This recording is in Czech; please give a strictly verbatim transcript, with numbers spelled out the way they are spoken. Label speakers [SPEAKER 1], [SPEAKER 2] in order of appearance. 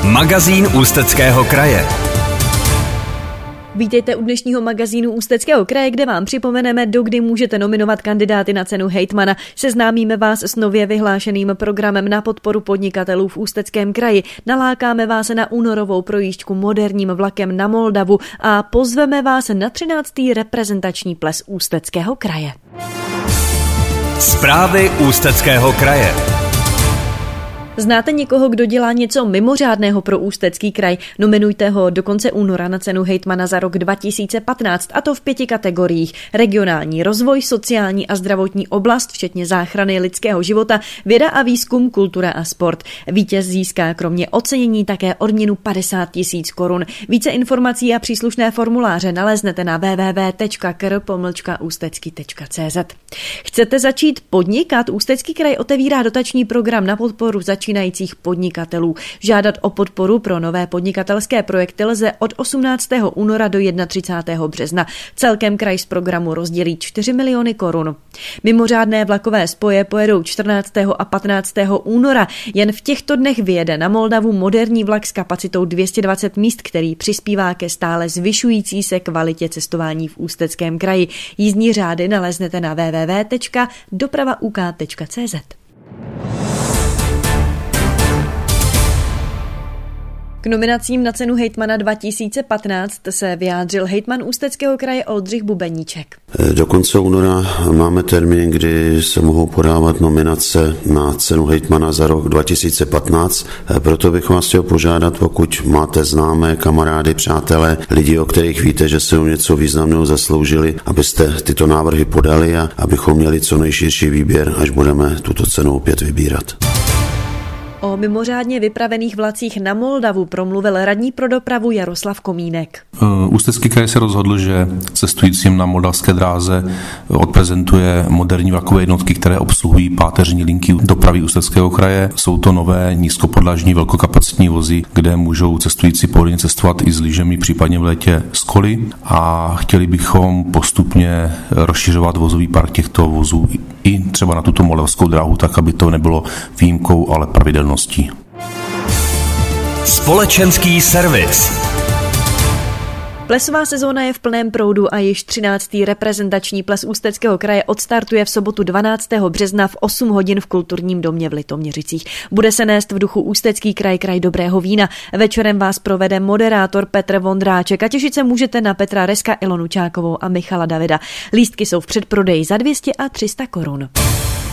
[SPEAKER 1] Magazín Ústeckého kraje.
[SPEAKER 2] Vítejte u dnešního magazínu Ústeckého kraje, kde vám připomeneme, dokdy můžete nominovat kandidáty na cenu hejtmana. Seznámíme vás s nově vyhlášeným programem na podporu podnikatelů v Ústeckém kraji. Nalákáme vás na únorovou projížďku moderním vlakem na Moldavu a pozveme vás na třináctý reprezentační ples Ústeckého kraje.
[SPEAKER 1] Zprávy Ústeckého kraje.
[SPEAKER 2] Znáte někoho, kdo dělá něco mimořádného pro Ústecký kraj? Nominujte ho do konce února na cenu hejtmana za rok dva tisíce patnáct, a to v pěti kategoriích: regionální rozvoj, sociální a zdravotní oblast, včetně záchrany lidského života, věda a výzkum, kultura a sport. Vítěz získá kromě ocenění také odměnu padesát tisíc korun. Více informací a příslušné formuláře naleznete na w w w tečka k r pomlčka ústecký tečka c z. Chcete začít podnikat? Ústecký kraj otevírá dotační program na podporu začínajících podnikatelů. Žádat o podporu pro nové podnikatelské projekty lze od osmnáctého února do třicátého prvního března. Celkem kraj z programu rozdělí čtyři miliony korun. Mimořádné vlakové spoje pojedou čtrnáctého a patnáctého února. Jen v těchto dnech vyjede na Moldavu moderní vlak s kapacitou dvě stě dvacet míst, který přispívá ke stále zvyšující se kvalitě cestování v Ústeckém kraji. Jízdní řády naleznete na w w w tečka doprava u k tečka c z. K nominacím na cenu hejtmana dva tisíce patnáct se vyjádřil hejtman Ústeckého kraje Oldřich Bubeníček.
[SPEAKER 3] Do konce února máme termín, kdy se mohou podávat nominace na cenu hejtmana za rok dva tisíce patnáct. Proto bych vás chtěl požádat, pokud máte známé, kamarády, přátelé, lidi, o kterých víte, že se o něco významného zasloužili, abyste tyto návrhy podali a abychom měli co nejširší výběr, až budeme tuto cenu opět vybírat.
[SPEAKER 2] O mimořádně vypravených vlacích na Moldavu promluvil radní pro dopravu Jaroslav Komínek.
[SPEAKER 4] Ústecký kraj se rozhodl, že cestujícím na moldavské dráze odprezentuje moderní vlakové jednotky, které obsluhují páteřní linky dopravy Ústeckého kraje. Jsou to nové nízkopodlažní velkokapacitní vozy, kde můžou cestující pohodlně cestovat i s lyžemi, případně v létě s koly, a chtěli bychom postupně rozšiřovat vozový park těchto vozů i třeba na tuto moldavskou dráhu, tak aby to nebylo výjimkou, ale pravidelností.
[SPEAKER 1] Společenský servis.
[SPEAKER 2] Plesová sezóna je v plném proudu a již třináctý reprezentační ples Ústeckého kraje odstartuje v sobotu dvanáctého března v osm hodin v Kulturním domě v Litoměřicích. Bude se nést v duchu Ústecký kraj, kraj dobrého vína. Večerem vás provede moderátor Petr Vondráček a těšit se můžete na Petra Reska, Ilonu Čákovou a Michala Davida. Lístky jsou v předprodeji za dvě stě a tři sta korun.